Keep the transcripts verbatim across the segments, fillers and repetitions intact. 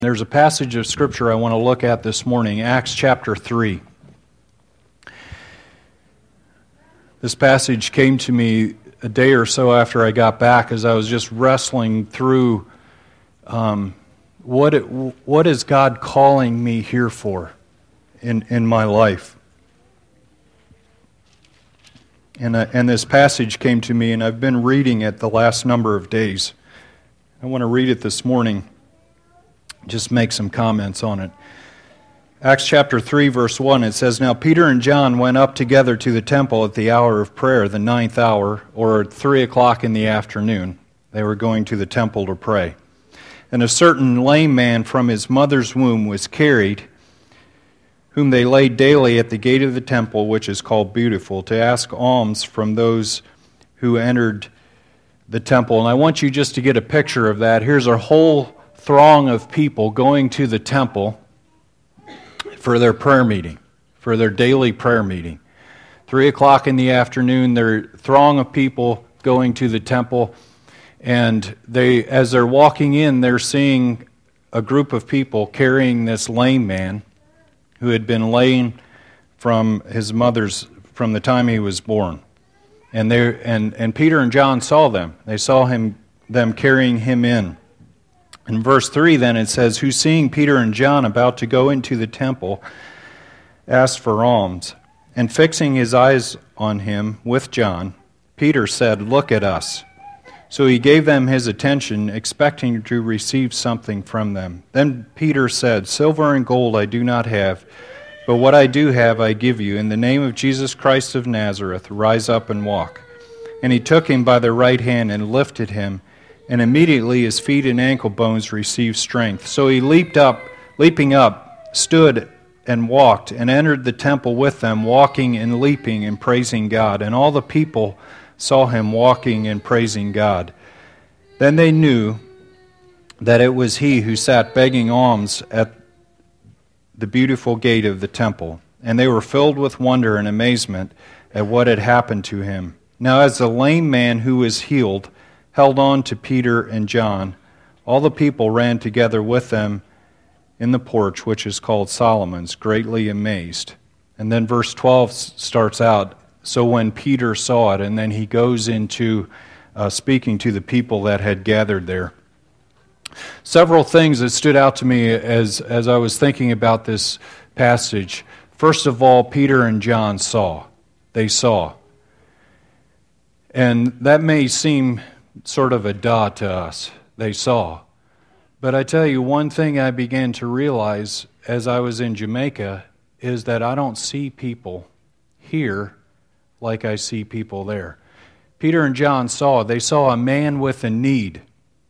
There's a passage of Scripture I want to look at this morning, Acts chapter three. This passage came to me a day or so after I got back as I was just wrestling through um, what it, what is God calling me here for in, in my life. And, uh, and this passage came to me, and I've been reading it the last number of days. I want to read it this morning. Just make some comments on it. Acts chapter three, verse one, it says, "Now Peter and John went up together to the temple at the hour of prayer, the ninth hour, or at three o'clock in the afternoon." They were going to the temple to pray. "And a certain lame man from his mother's womb was carried, whom they laid daily at the gate of the temple, which is called Beautiful, to ask alms from those who entered the temple." And I want you just to get a picture of that. Here's a whole throng of people going to the temple for their prayer meeting, for their daily prayer meeting. Three o'clock in the afternoon, there's a throng of people going to the temple, and they, as they're walking in, they're seeing a group of people carrying this lame man who had been lame from his mother's, from the time he was born. And they and and Peter and John saw them. They saw him them carrying him in. In verse three, then, it says, "Who, seeing Peter and John about to go into the temple, asked for alms. And fixing his eyes on him with John, Peter said, 'Look at us.' So he gave them his attention, expecting to receive something from them. Then Peter said, 'Silver and gold I do not have, but what I do have I give you. In the name of Jesus Christ of Nazareth, rise up and walk.' And he took him by the right hand and lifted him, and immediately his feet and ankle bones received strength. So he leaped up, leaping up, stood and walked, and entered the temple with them, walking and leaping and praising God. And all the people saw him walking and praising God. Then they knew that it was he who sat begging alms at the Beautiful gate of the temple. And they were filled with wonder and amazement at what had happened to him. Now as the lame man who was healed held on to Peter and John, all the people ran together with them in the porch, which is called Solomon's, greatly amazed." And then verse twelve starts out, "So when Peter saw it," and then he goes into uh, speaking to the people that had gathered there. Several things that stood out to me as, as I was thinking about this passage. First of all, Peter and John saw. They saw. And that may seem sort of a duh to us. They saw. But I tell you, one thing I began to realize as I was in Jamaica is that I don't see people here like I see people there. Peter and John saw. They saw a man with a need.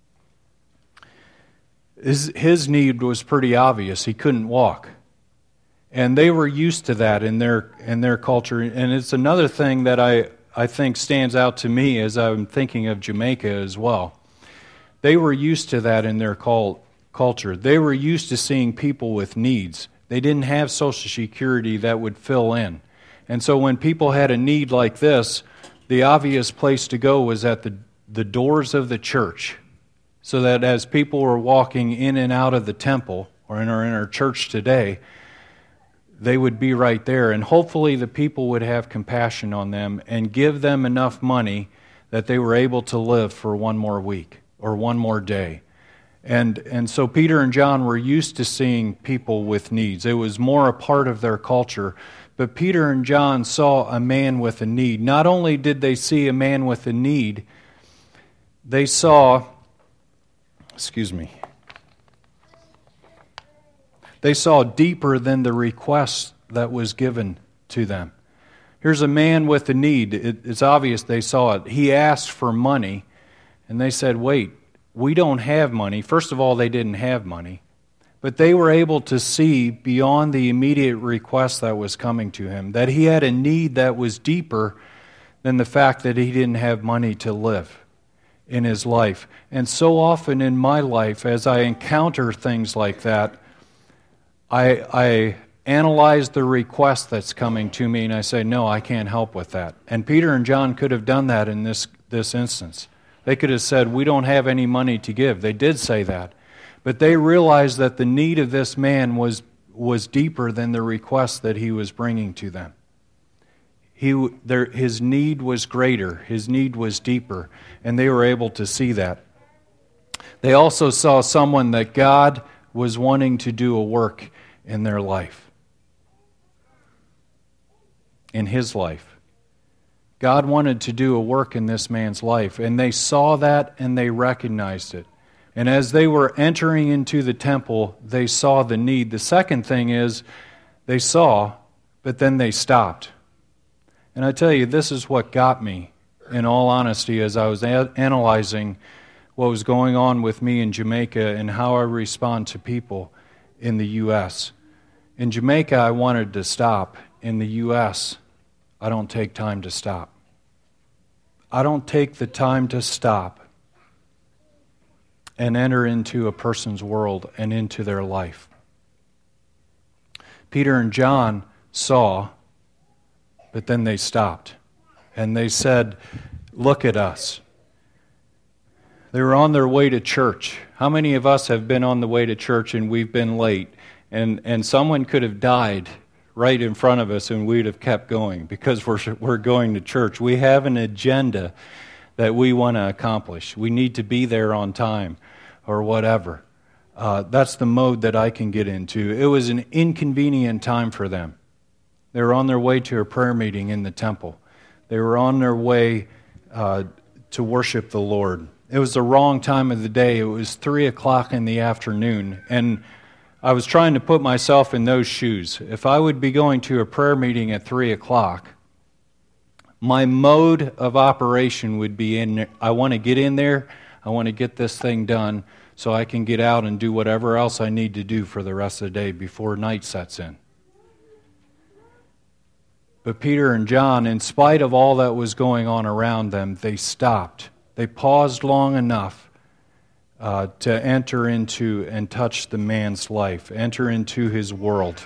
His, his need was pretty obvious. He couldn't walk. And they were used to that in their in their culture. And it's another thing that I I think stands out to me as I'm thinking of Jamaica as well. They were used to that in their cult, culture. They were used to seeing people with needs. They didn't have Social Security that would fill in. And so when people had a need like this, the obvious place to go was at the, the doors of the church, so that as people were walking in and out of the temple, or in our, in our church today, they would be right there, and hopefully the people would have compassion on them and give them enough money that they were able to live for one more week or one more day. And and so Peter and John were used to seeing people with needs. It was more a part of their culture. But Peter and John saw a man with a need. Not only did they see a man with a need, they saw, excuse me, They saw deeper than the request that was given to them. Here's a man with a need. It, it's obvious they saw it. He asked for money, and they said, wait, we don't have money. First of all, they didn't have money. But they were able to see beyond the immediate request that was coming to him, that he had a need that was deeper than the fact that he didn't have money to live in his life. And so often in my life, as I encounter things like that, I, I analyze the request that's coming to me, and I say, no, I can't help with that. And Peter and John could have done that in this, this instance. They could have said, we don't have any money to give. They did say that. But they realized that the need of this man was, was deeper than the request that he was bringing to them. He, their, his need was greater, his need was deeper, and they were able to see that. They also saw someone that God was wanting to do a work in their life, in his life. God wanted to do a work in this man's life, and they saw that and they recognized it. And as they were entering into the temple, they saw the need. The second thing is, they saw, but then they stopped. And I tell you, this is what got me, in all honesty, as I was a- analyzing what was going on with me in Jamaica and how I respond to people in the U S. In Jamaica, I wanted to stop. In the U S, I don't take time to stop. I don't take the time to stop and enter into a person's world and into their life. Peter and John saw, but then they stopped. And they said, "Look at us." They were on their way to church. How many of us have been on the way to church and we've been late? And and someone could have died right in front of us and we'd have kept going because we're we're going to church. We have an agenda that we want to accomplish. We need to be there on time or whatever. Uh, that's the mode that I can get into. It was an inconvenient time for them. They were on their way to a prayer meeting in the temple. They were on their way uh, to worship the Lord. It was the wrong time of the day. It was three o'clock in the afternoon. And I was trying to put myself in those shoes. If I would be going to a prayer meeting at three o'clock, my mode of operation would be in, I want to get in there, I want to get this thing done so I can get out and do whatever else I need to do for the rest of the day before night sets in. But Peter and John, in spite of all that was going on around them, they stopped. They paused long enough uh, to enter into and touch the man's life, enter into his world.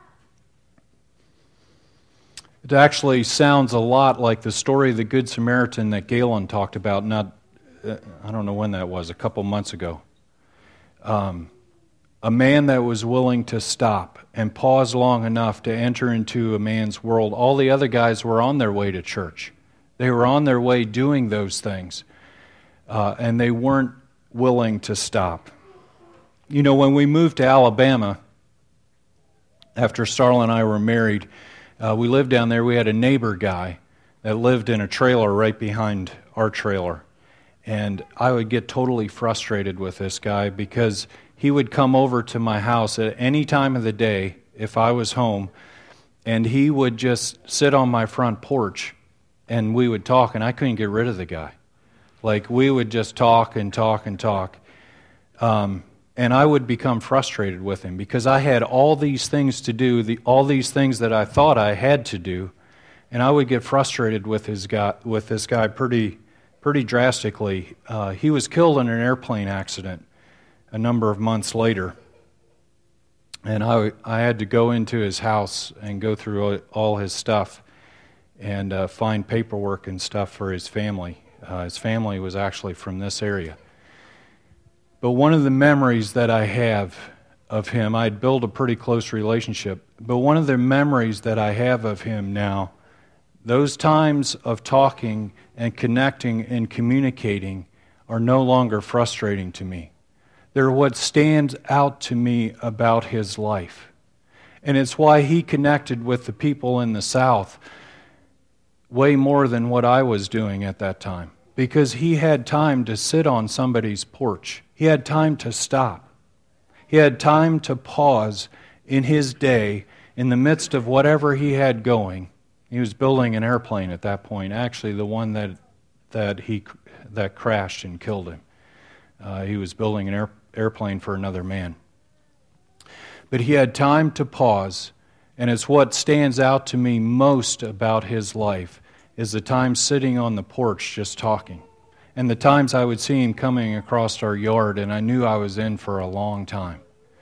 It actually sounds a lot like the story of the Good Samaritan that Galen talked about, not, uh, I don't know when that was, a couple months ago. Um, a man that was willing to stop and pause long enough to enter into a man's world. All the other guys were on their way to church. They were on their way doing those things, uh, and they weren't willing to stop. You know, when we moved to Alabama, after Starla and I were married, uh, we lived down there. We had a neighbor guy that lived in a trailer right behind our trailer. And I would get totally frustrated with this guy because he would come over to my house at any time of the day if I was home, and he would just sit on my front porch and we would talk, and I couldn't get rid of the guy. Like, we would just talk and talk and talk. Um, and I would become frustrated with him because I had all these things to do, the, all these things that I thought I had to do, and I would get frustrated with his guy, with this guy pretty, pretty drastically. Uh, he was killed in an airplane accident a number of months later, and I, I had to go into his house and go through all his stuff and uh, find paperwork and stuff for his family. Uh, his family was actually from this area. But one of the memories that I have of him, I'd built a pretty close relationship, but one of the memories that I have of him now, those times of talking and connecting and communicating are no longer frustrating to me. They're what stands out to me about his life. And it's why he connected with the people in the South way more than what I was doing at that time. Because he had time to sit on somebody's porch. He had time to stop. He had time to pause in his day in the midst of whatever he had going. He was building an airplane at that point, actually the one that that he that crashed and killed him. Uh, he was building an air, airplane for another man. But he had time to pause, and it's what stands out to me most about his life is the time sitting on the porch just talking. And the times I would see him coming across our yard, and I knew I was in for a long time.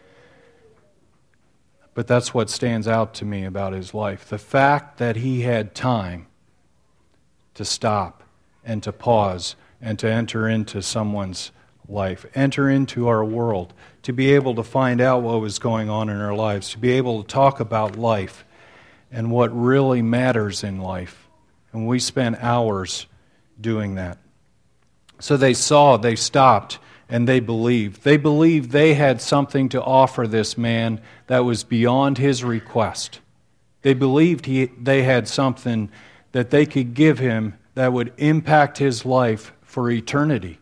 But that's what stands out to me about his life. The fact that he had time to stop and to pause and to enter into someone's life, enter into our world, to be able to find out what was going on in our lives, to be able to talk about life and what really matters in life. And we spent hours doing that. So they saw, they stopped, and they believed. They believed they had something to offer this man that was beyond his request. They believed he, they had something that they could give him that would impact his life for eternity.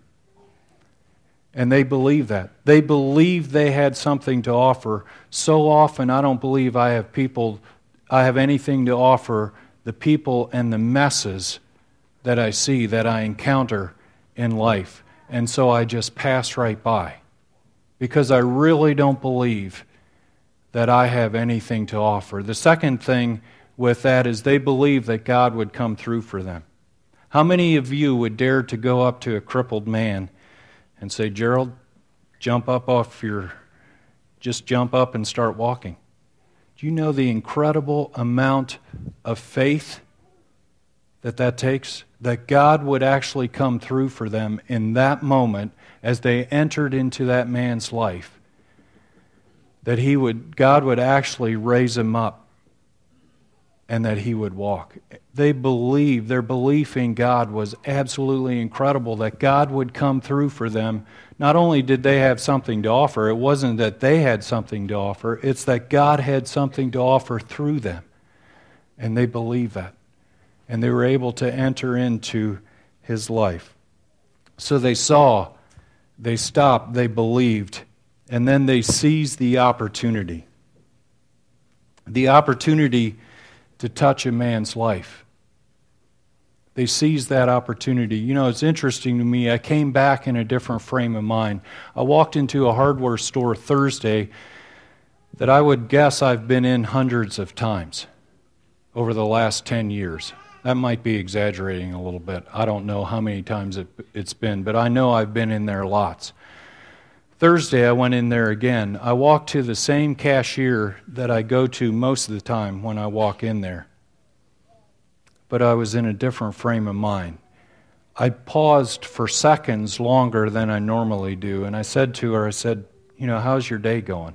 And they believed that. They believed they had something to offer. So often I don't believe I have people, I have anything to offer the people and the messes that I see, that I encounter in life. And so I just pass right by. Because I really don't believe that I have anything to offer. The second thing with that is they believed that God would come through for them. How many of you would dare to go up to a crippled man and say, Gerald, jump up off your, just jump up and start walking? Do you know the incredible amount of faith that that takes? That God would actually come through for them in that moment as they entered into that man's life. That he would, God would actually raise him up and that he would walk. They believed, their belief in God was absolutely incredible, that God would come through for them. Not only did they have something to offer, it wasn't that they had something to offer, it's that God had something to offer through them. And they believed that. And they were able to enter into his life. So they saw, they stopped, they believed, and then they seized the opportunity. The opportunity to touch a man's life. They seized that opportunity. You know, it's interesting to me, I came back in a different frame of mind. I walked into a hardware store Thursday that I would guess I've been in hundreds of times over the last ten years. That might be exaggerating a little bit. I don't know how many times it, it's been, but I know I've been in there lots. Thursday, I went in there again. I walked to the same cashier that I go to most of the time when I walk in there. But I was in a different frame of mind. I paused for seconds longer than I normally do, and I said to her, I said, you know, how's your day going?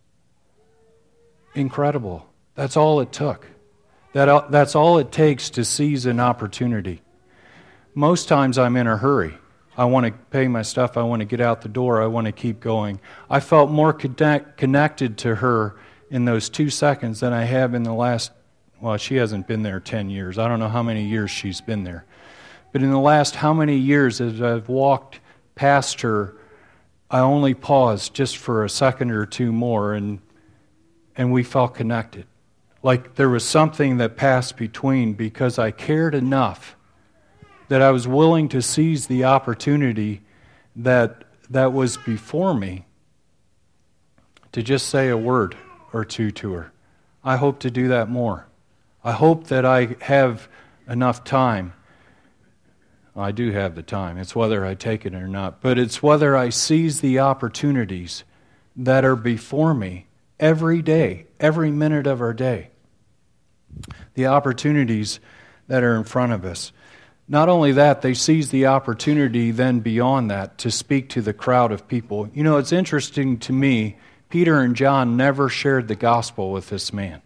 Incredible. That's all it took. That, that's all it takes to seize an opportunity. Most times I'm in a hurry. I want to pay my stuff. I want to get out the door. I want to keep going. I felt more connect, connected to her in those two seconds than I have in the last, well, she hasn't been there ten years. I don't know how many years she's been there. But in the last how many years as I've walked past her, I only paused just for a second or two more, and and we felt connected. Like there was something that passed between because I cared enough that I was willing to seize the opportunity that that was before me to just say a word or two to her. I hope to do that more. I hope that I have enough time. I do have the time. It's whether I take it or not. But it's whether I seize the opportunities that are before me every day, every minute of our day. The opportunities that are in front of us. Not only that, they seize the opportunity then beyond that to speak to the crowd of people. You know, it's interesting to me, Peter and John never shared the gospel with this man.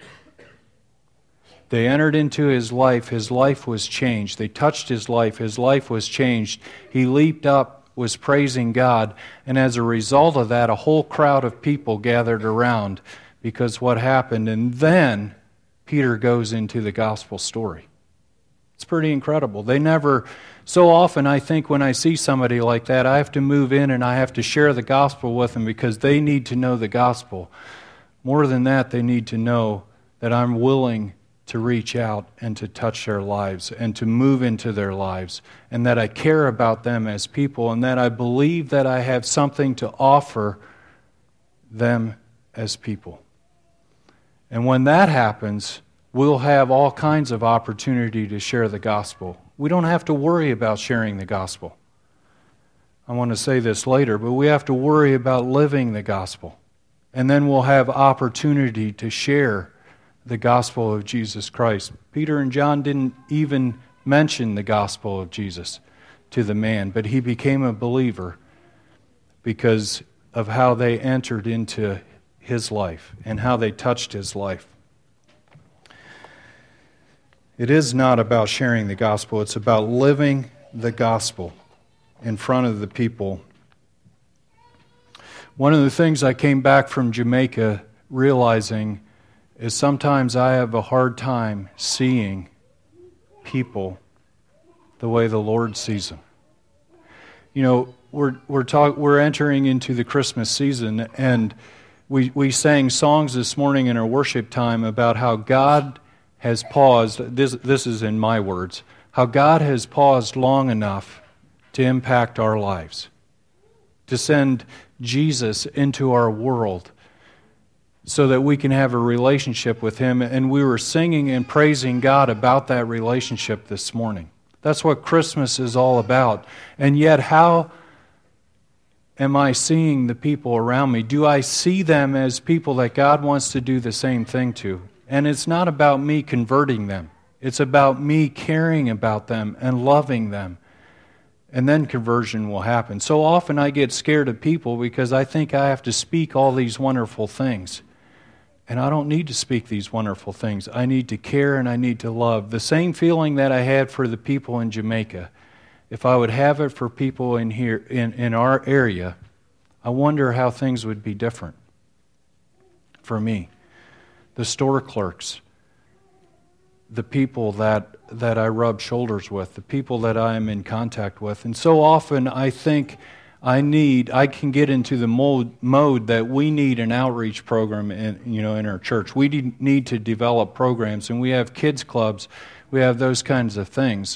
They entered into his life. His life was changed. They touched his life. His life was changed. He leaped up, was praising God, and as a result of that, a whole crowd of people gathered around because what happened. And then Peter goes into the gospel story. It's pretty incredible. They never, so often I think when I see somebody like that, I have to move in and I have to share the gospel with them because they need to know the gospel. More than that, they need to know that I'm willing to reach out and to touch their lives and to move into their lives, and that I care about them as people, and that I believe that I have something to offer them as people. And when that happens, we'll have all kinds of opportunity to share the gospel. We don't have to worry about sharing the gospel. I want to say this later, but we have to worry about living the gospel. And then we'll have opportunity to share the gospel of Jesus Christ. Peter and John didn't even mention the gospel of Jesus to the man, but he became a believer because of how they entered into his life and how they touched his life. It is not about sharing the gospel. It's about living the gospel in front of the people. One of the things I came back from Jamaica realizing is sometimes I have a hard time seeing people the way the Lord sees them. You know, we're we're talk, we're entering into the Christmas season, and we we sang songs this morning in our worship time about how God has paused. This this is in my words. How God has paused long enough to impact our lives, to send Jesus into our world so that we can have a relationship with Him. And we were singing and praising God about that relationship this morning. That's what Christmas is all about. And yet, how am I seeing the people around me? Do I see them as people that God wants to do the same thing to? And it's not about me converting them. It's about me caring about them and loving them. And then conversion will happen. So often I get scared of people because I think I have to speak all these wonderful things. And I don't need to speak these wonderful things. I need to care and I need to love. The same feeling that I had for the people in Jamaica, if I would have it for people in here, in, in our area, I wonder how things would be different for me. The store clerks, the people that that I rub shoulders with, the people that I am in contact with. And so often I think I need, I can get into the mode, mode that we need an outreach program in, you know, in our church. We need to develop programs, and we have kids clubs, we have those kinds of things.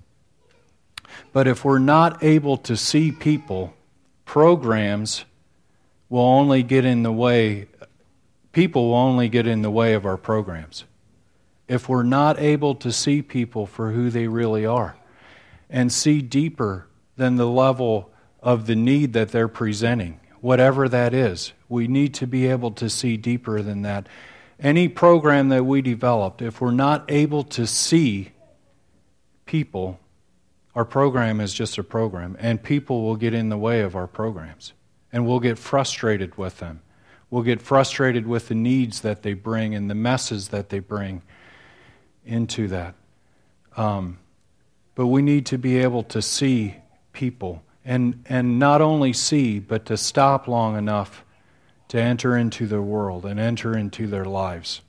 But if we're not able to see people, programs will only get in the way, people will only get in the way of our programs. If we're not able to see people for who they really are and see deeper than the level of the need that they're presenting, whatever that is, we need to be able to see deeper than that. Any program that we developed, if we're not able to see people, our program is just a program, and people will get in the way of our programs, and we'll get frustrated with them. We'll get frustrated with the needs that they bring and the messes that they bring into that. Um, but we need to be able to see people, and, and not only see, but to stop long enough to enter into their world and enter into their lives.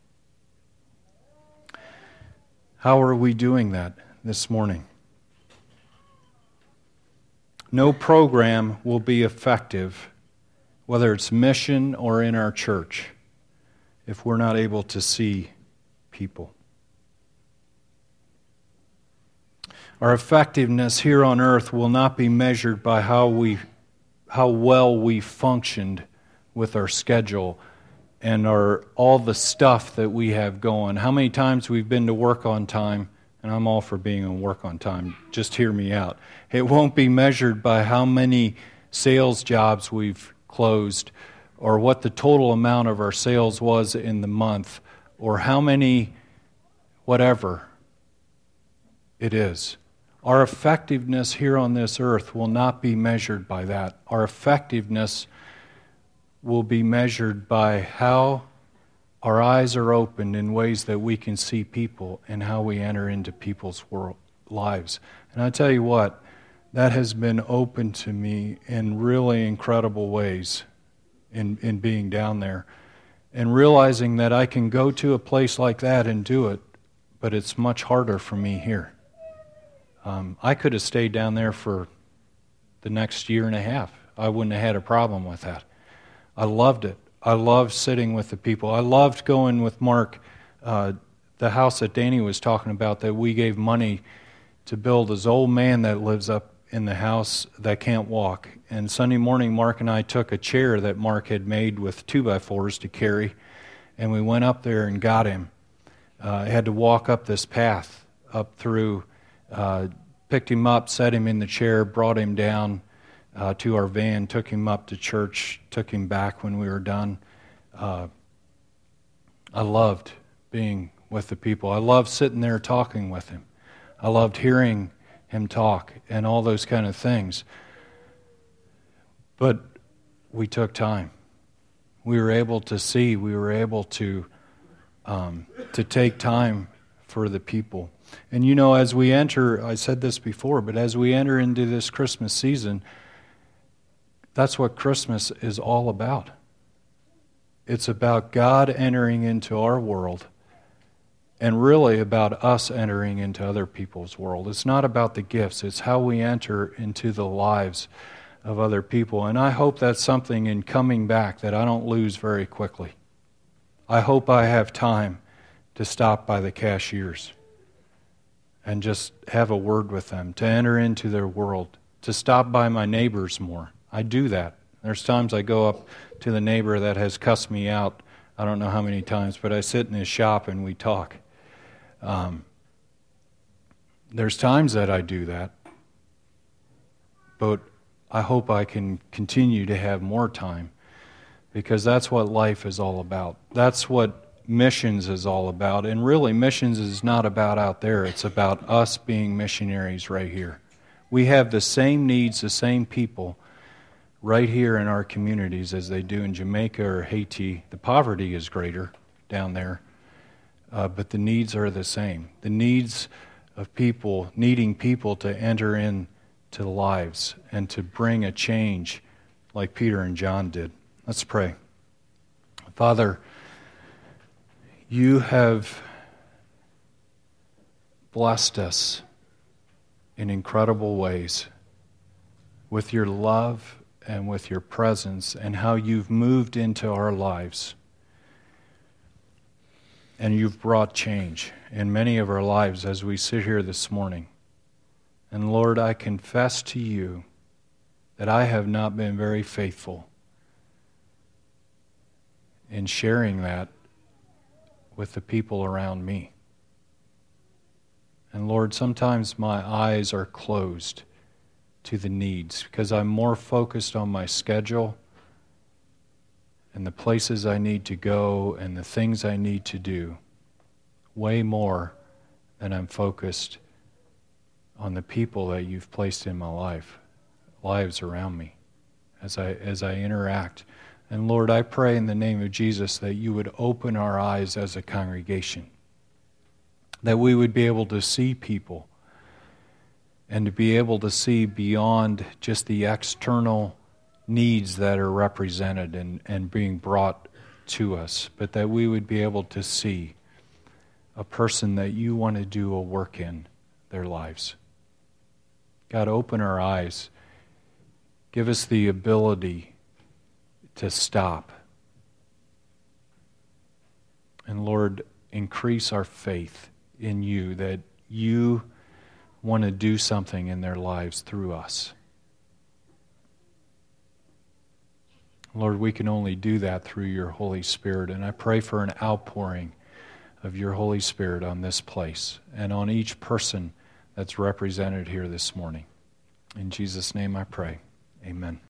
How are we doing that this morning? No program will be effective, whether it's mission or in our church, if we're not able to see people. Our effectiveness here on earth will not be measured by how we, how well we functioned with our schedule and our all the stuff that we have going. How many times we've been to work on time, and I'm all for being on work on time. Just hear me out. It won't be measured by how many sales jobs we've closed, or what the total amount of our sales was in the month, or how many whatever it is. Our effectiveness here on this earth will not be measured by that. Our effectiveness will be measured by how our eyes are opened in ways that we can see people and how we enter into people's world, lives. And I tell you what, that has been open to me in really incredible ways in, in being down there. And realizing that I can go to a place like that and do it, but it's much harder for me here. Um, I could have stayed down there for the next year and a half. I wouldn't have had a problem with that. I loved it. I loved sitting with the people. I loved going with Mark, uh, the house that Danny was talking about that we gave money to build. This old man that lives up in the house that can't walk. And Sunday morning, Mark and I took a chair that Mark had made with two by fours to carry, and we went up there and got him. Uh, I had to walk up this path up through. Uh, picked him up, set him in the chair, brought him down uh, to our van, took him up to church, took him back when we were done. Uh, I loved being with the people. I loved sitting there talking with him. I loved hearing him talk and all those kind of things. But we took time. We were able to see, we were able to um, to take time for the people. And you know, as we enter, I said this before, but as we enter into this Christmas season, that's what Christmas is all about. It's about God entering into our world, and really about us entering into other people's world. It's not about the gifts, it's how we enter into the lives of other people. And I hope that's something in coming back that I don't lose very quickly. I hope I have time to stop by the cashiers and just have a word with them, to enter into their world, to stop by my neighbors more. I do that. There's times I go up to the neighbor that has cussed me out, I don't know how many times, but I sit in his shop and we talk. Um, there's times that I do that, but I hope I can continue to have more time, because that's what life is all about. That's what missions is all about. And really, missions is not about out there. It's about us being missionaries right here. We have the same needs, the same people right here in our communities as they do in Jamaica or Haiti. The poverty is greater down there, uh, but the needs are the same. The needs of people, needing people to enter in to lives and to bring a change like Peter and John did. Let's pray. Father, you have blessed us in incredible ways with your love and with your presence, and how you've moved into our lives. And you've brought change in many of our lives as we sit here this morning. And Lord, I confess to you that I have not been very faithful in sharing that with the people around me. And Lord, sometimes my eyes are closed to the needs because I'm more focused on my schedule and the places I need to go and the things I need to do, way more than I'm focused on the people that you've placed in my life, lives around me as I as I interact. And Lord, I pray in the name of Jesus that you would open our eyes as a congregation, that we would be able to see people and to be able to see beyond just the external needs that are represented and, and being brought to us, but that we would be able to see a person that you want to do a work in their lives. God, open our eyes. Give us the ability to stop. And Lord, increase our faith in you, that you want to do something in their lives through us. Lord, we can only do that through your Holy Spirit, and I pray for an outpouring of your Holy Spirit on this place and on each person that's represented here this morning. In Jesus' name I pray. Amen.